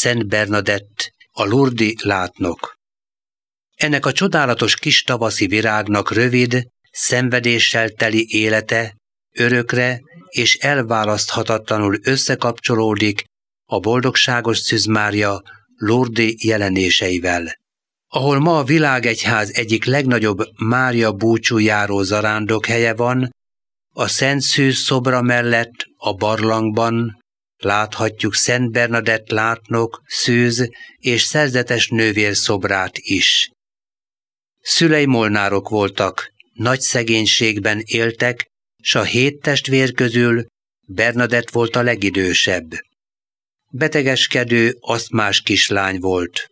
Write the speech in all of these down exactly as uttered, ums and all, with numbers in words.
Szent Bernadett, a Lourdes látnok. Ennek a csodálatos kis tavaszi virágnak rövid, szenvedéssel teli élete örökre és elválaszthatatlanul összekapcsolódik a boldogságos Szűz Mária Lourdes jelenéseivel. Ahol ma a világegyház egyik legnagyobb Mária búcsújáró zarándokhelye van, a Szent Szűz szobra mellett a barlangban láthatjuk Szent Bernadett látnok, szűz és szerzetes nővér szobrát is. Szülei molnárok voltak, nagy szegénységben éltek, s a hét testvér közül Bernadett volt a legidősebb. Betegeskedő, asztmás kislány volt.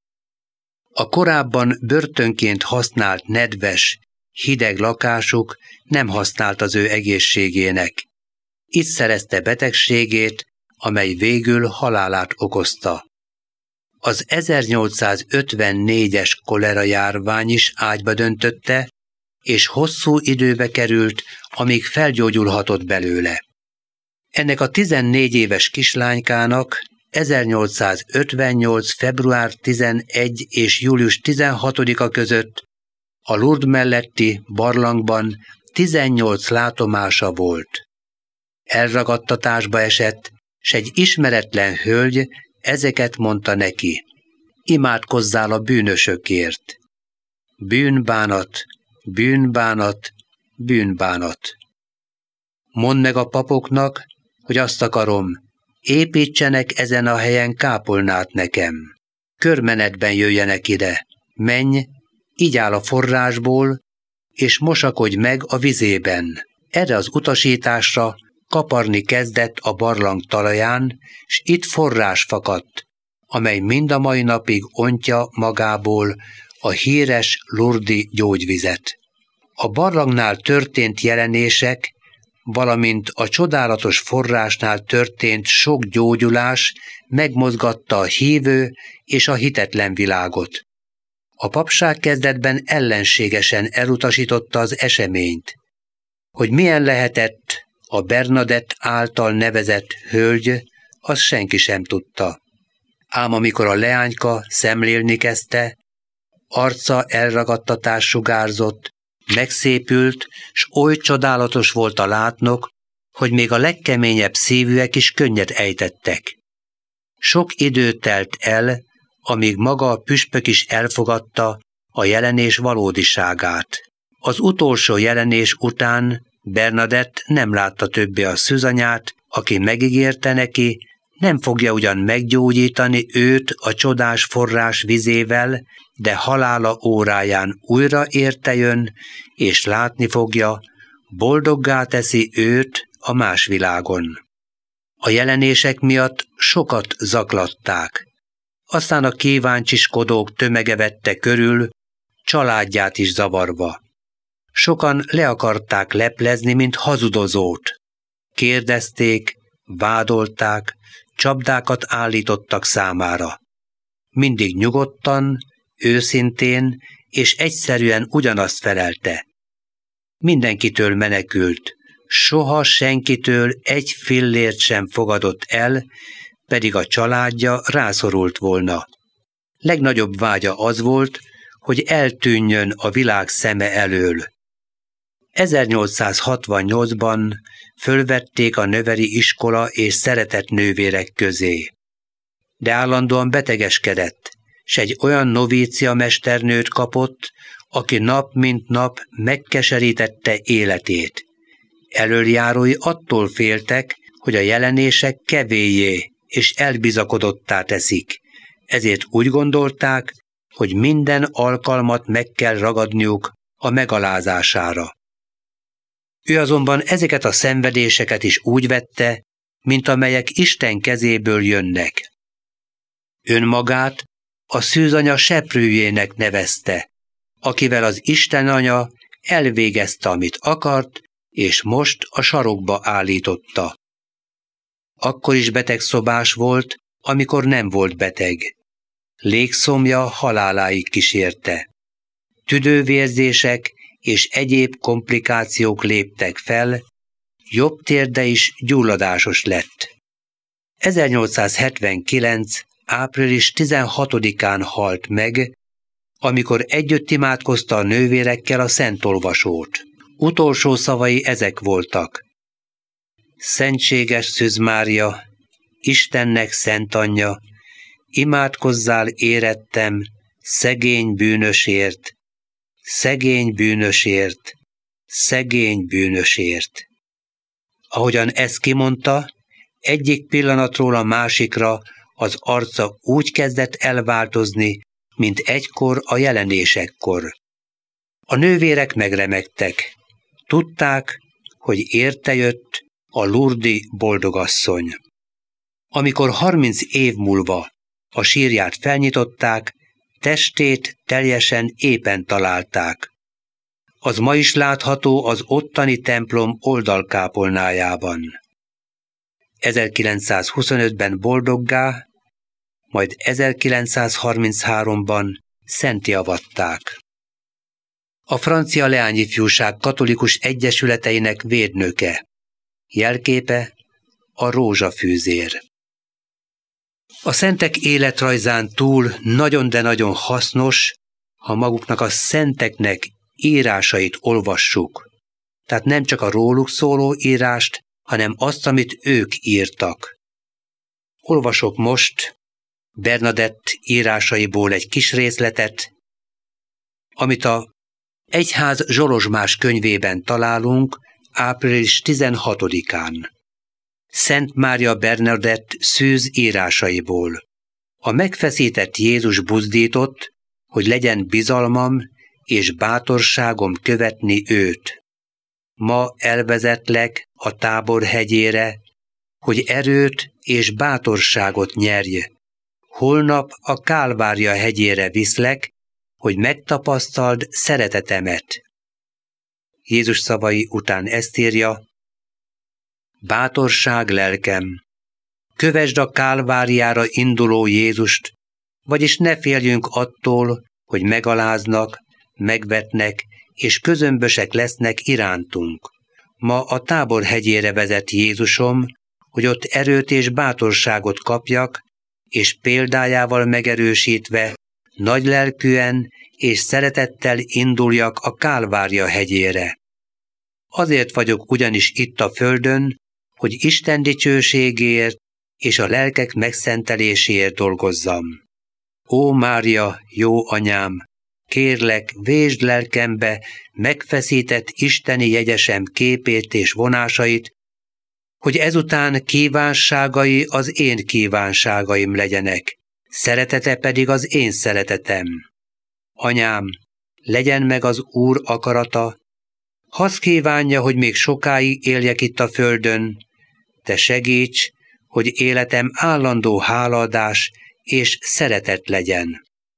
A korábban börtönként használt nedves, hideg lakásuk nem használt az ő egészségének. Itt szerezte betegségét, amely végül halálát okozta. Az ezernyolcszázötvennégyes kolera járvány is ágyba döntötte, és hosszú időbe került, amíg felgyógyulhatott belőle. Ennek a tizennégy éves kislánykának ezernyolcszázötvennyolc. február tizenegy és július tizenhatodika között a Lourdes melletti barlangban tizennyolc látomása volt. Elragadtatásba esett, s egy ismeretlen hölgy ezeket mondta neki: imádkozzál a bűnösökért. Bűnbánat, bűnbánat, bűnbánat. Mondd meg a papoknak, hogy azt akarom, építsenek ezen a helyen kápolnát nekem. Körmenetben jöjjenek ide, menj, igyál a forrásból, és mosakodj meg a vizében. Erre az utasításra kaparni kezdett a barlang talaján, s itt forrás fakadt, amely mind a mai napig ontja magából a híres Lourdes gyógyvizet. A barlangnál történt jelenések, valamint a csodálatos forrásnál történt sok gyógyulás megmozgatta a hívő és a hitetlen világot. A papság kezdetben ellenségesen elutasította az eseményt. Hogy milyen lehetett a Bernadett által nevezett hölgy, azt senki sem tudta. Ám amikor a leányka szemlélni kezdte, arca elragadtatás sugárzott, megszépült, s oly csodálatos volt a látnok, hogy még a legkeményebb szívűek is könnyet ejtettek. Sok idő telt el, amíg maga a püspök is elfogadta a jelenés valódiságát. Az utolsó jelenés után Bernadett nem látta többé a szűzanyát, aki megígérte neki, nem fogja ugyan meggyógyítani őt a csodás forrás vizével, de halála óráján újra érte jön, és látni fogja, boldoggá teszi őt a más világon. A jelenések miatt sokat zaklatták. Aztán a kíváncsiskodók tömege vette körül, családját is zavarva. Sokan le akarták leplezni, mint hazudozót. Kérdezték, vádolták, csapdákat állítottak számára. Mindig nyugodtan, őszintén és egyszerűen ugyanazt felelte. Mindenkitől menekült, soha senkitől egy fillért sem fogadott el, pedig a családja rászorult volna. Legnagyobb vágya az volt, hogy eltűnjön a világ szeme elől. ezernyolcszázhatvannyolcban fölvették a növeri iskola és szeretett nővérek közé. De állandóan betegeskedett, s egy olyan novícia mesternőt kapott, aki nap mint nap megkeserítette életét. Elöljárói attól féltek, hogy a jelenések kevélyé és elbizakodottá teszik, ezért úgy gondolták, hogy minden alkalmat meg kell ragadniuk a megalázására. Ő azonban ezeket a szenvedéseket is úgy vette, mint amelyek Isten kezéből jönnek. Önmagát a szűzanya seprőjének nevezte, akivel az Isten anya elvégezte, amit akart, és most a sarokba állította. Akkor is betegszobás volt, amikor nem volt beteg. Légszomja haláláig kísérte. Tüdővérzések és egyéb komplikációk léptek fel, jobb térde is gyulladásos lett. ezernyolcszázhetvenkilenc. április tizenhatodikán halt meg, amikor együtt imádkozta a nővérekkel a szentolvasót. Utolsó szavai ezek voltak: Szentséges Szűz Mária, Istennek szent anyja, imádkozzál érettem, szegény bűnösért, szegény bűnösért, szegény bűnösért. Ahogyan ezt kimondta, egyik pillanatról a másikra az arca úgy kezdett elváltozni, mint egykor a jelenésekkor. A nővérek megremegtek. Tudták, hogy érte jött a lurdi boldogasszony. Amikor harminc év múlva a sírját felnyitották, testét teljesen épen találták. Az ma is látható az ottani templom oldalkápolnájában. ezerkilencszázhuszonötben boldoggá, majd ezerkilencszázharmincháromban szentté avatták. A francia leányifjúság katolikus egyesületeinek védnöke, jelképe a rózsafűzér. A szentek életrajzán túl nagyon, de nagyon hasznos, ha maguknak a szenteknek írásait olvassuk. Tehát nem csak a róluk szóló írást, hanem azt, amit ők írtak. Olvasok most Bernadett írásaiból egy kis részletet, amit a Egyház Zsolozsmás könyvében találunk április tizenhatodikán. Szent Mária Bernadett Szűz írásaiból. A megfeszített Jézus buzdított, hogy legyen bizalmam és bátorságom követni őt. Ma elvezetlek a Tábor hegyére, hogy erőt és bátorságot nyerj. Holnap a Kálvária hegyére viszlek, hogy megtapasztald szeretetemet. Jézus szavai után ezt írja: Bátorság lelkem, kövesd a Kálváriára induló Jézust, vagyis ne féljünk attól, hogy megaláznak, megvetnek és közömbösek lesznek irántunk. Ma a Tábor hegyére vezet Jézusom, hogy ott erőt és bátorságot kapjak, és példájával megerősítve nagylelkűen és szeretettel induljak a Kálvária hegyére. Azért vagyok ugyanis itt a földön, hogy Isten dicsőségéért és a lelkek megszenteléséért dolgozzam. Ó Mária, jó anyám, kérlek, vésd lelkembe megfeszített isteni jegyesem képét és vonásait, hogy ezután kívánságai az én kívánságaim legyenek, szeretete pedig az én szeretetem. Anyám, legyen meg az Úr akarata, hadd kívánja, hogy még sokáig éljek itt a földön, te segíts, hogy életem állandó hálaadás és szeretet legyen.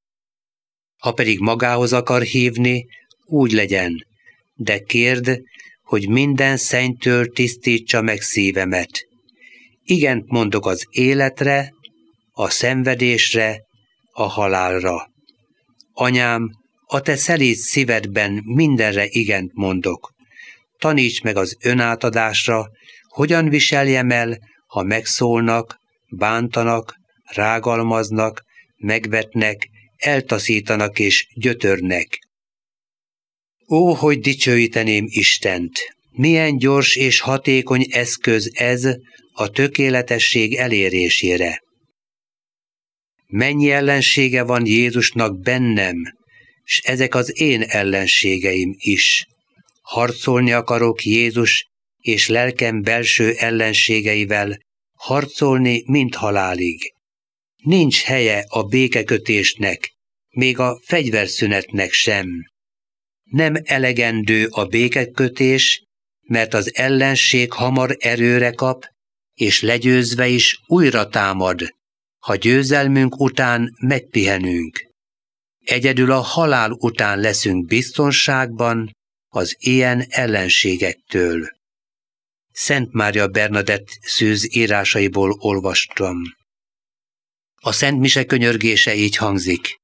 Ha pedig magához akar hívni, úgy legyen, de kérd, hogy minden szennytől tisztítsa meg szívemet. Igent mondok az életre, a szenvedésre, a halálra. Anyám, a te szelíd szívedben mindenre igent mondok. Taníts meg az önátadásra, hogyan viseljem el, ha megszólnak, bántanak, rágalmaznak, megvetnek, eltaszítanak és gyötörnek. Ó, hogy dicsőíteném Istent! Milyen gyors és hatékony eszköz ez a tökéletesség elérésére! Mennyi ellensége van Jézusnak bennem, s ezek az én ellenségeim is. Harcolni akarok Jézus és lelkem belső ellenségeivel, harcolni mind halálig. Nincs helye a békekötésnek, még a fegyverszünetnek sem. Nem elegendő a békekötés, mert az ellenség hamar erőre kap, és legyőzve is újra támad, ha győzelmünk után megpihenünk. Egyedül a halál után leszünk biztonságban az ilyen ellenségektől. Szent Mária Bernadett Szűz írásaiból olvastam. A Szent Mise könyörgése így hangzik.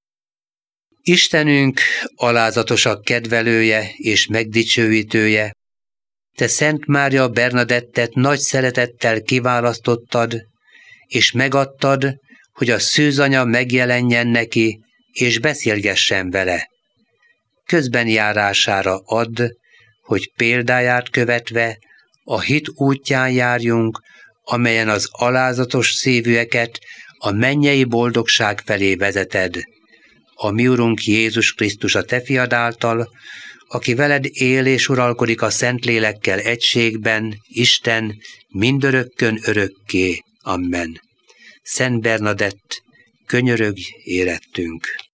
Istenünk, alázatosak kedvelője és megdicsőítője, te Szent Mária Bernadettet nagy szeretettel kiválasztottad, és megadtad, hogy a szűzanya megjelenjen neki, és beszélgessen vele. Közben járására add, hogy példáját követve a hit útján járjunk, amelyen az alázatos szívűeket a mennyei boldogság felé vezeted. A mi Urunk Jézus Krisztus a te fiad által, aki veled él és uralkodik a Szentlélekkel egységben, Isten, mindörökkön örökké. Amen. Szent Bernadett, könyörögj érettünk!